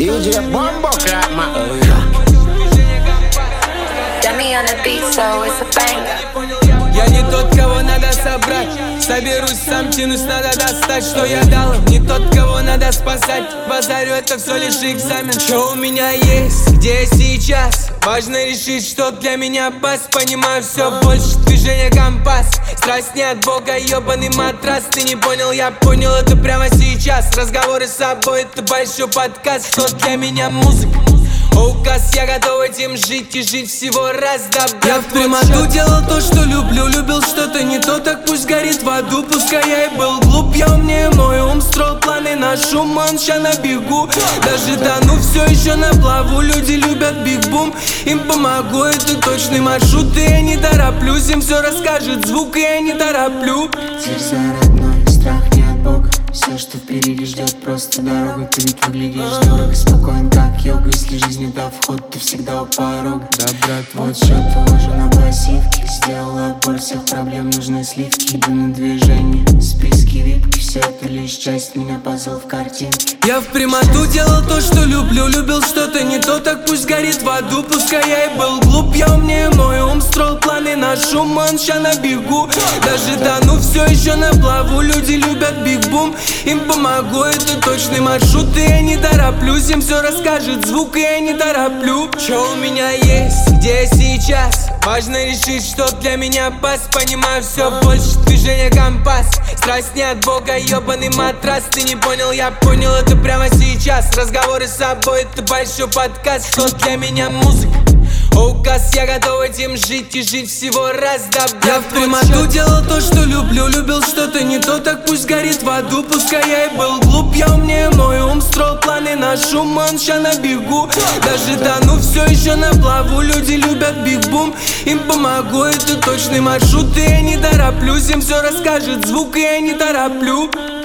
DJ Bombo Clap, man. Dummy on the beat, so it's a banger. Я не тот, кого надо собрать. Соберусь сам, тянусь, надо достать. Что я дал им, не тот, кого надо спасать. Базарю, это все лишь экзамен. Что у меня есть, где я сейчас? Важно решить, что для меня пас. Понимаю все больше, движение компас. Страсть не от Бога, ебаный матрас. Ты не понял, я понял это прямо сейчас. Разговоры с собой, это большой подкаст. Что для меня музыка? Указ, я готов этим жить и жить всего раз. Я в прямоту делал то, что люблю. Любил что-то не то, так пусть горит в аду. Пускай я и был глуп, я умнее, мой ум строил планы на шум. Он ща на бегу, даже тону, все еще на плаву. Люди любят биг бум, им помогу, это точный маршрут. И я не тороплюсь, им все расскажет звук, и я не тороплю. Дерзай, родной, страх не от Бога. Все, что впереди ждет, просто дорога. Ты ведь выглядишь дорого, спокоен, как йога. Если жизнь не дал вход, ты всегда у порога. Да, брат, вот счет положен на пассивки. Сделала боль всех проблем, нужны сливки. Иду на движение, списки випки. Все это лишь часть меня, пазл в картинке. Я в прямоту делал то, что люблю. Любил что-то не то, так пусть горит в аду. Пускай я и был глуп, я умнее, мой ум строил планы на шум. Он ща на бегу, даже тону, все еще на плаву. Люди любят биг бум, им помогу, это точный маршрут. И я не тороплюсь, им все расскажет звук, и я не тороплю. Что у меня есть, где я сейчас? Важно решить, что для меня пас. Понимаю все больше, движение компас. Страсть не от Бога, ебаный матрас. Ты не понял, я понял это прямо сейчас. Разговоры с собой, это большой подкаст. Что для меня музыка? Указ, я готов этим жить и жить всего раз. Я в прямоту делал то, что люблю. Любил что-то не то, так пусть горит в аду. Пускай я и был глуп, я умнее, мой ум строил планы на шум. Он ща на бегу, даже тону, все еще на плаву. Люди любят биг бум, им помогу, это точный маршрут. И я не тороплюсь, им все расскажет звук, и я не тороплю.